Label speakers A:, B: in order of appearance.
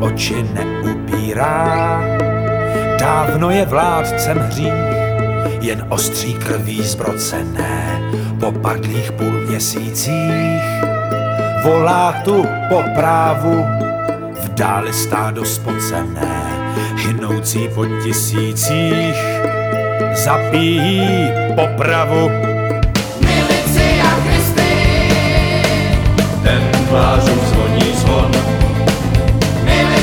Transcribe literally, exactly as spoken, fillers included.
A: oči neupírá. Dávno je vládcem hřích, jen ostří krví zbrocené po padlých půlměsících. Volá tu po právu, v dáli stádo spocené, hynoucí po tisících, zapíjí popravu.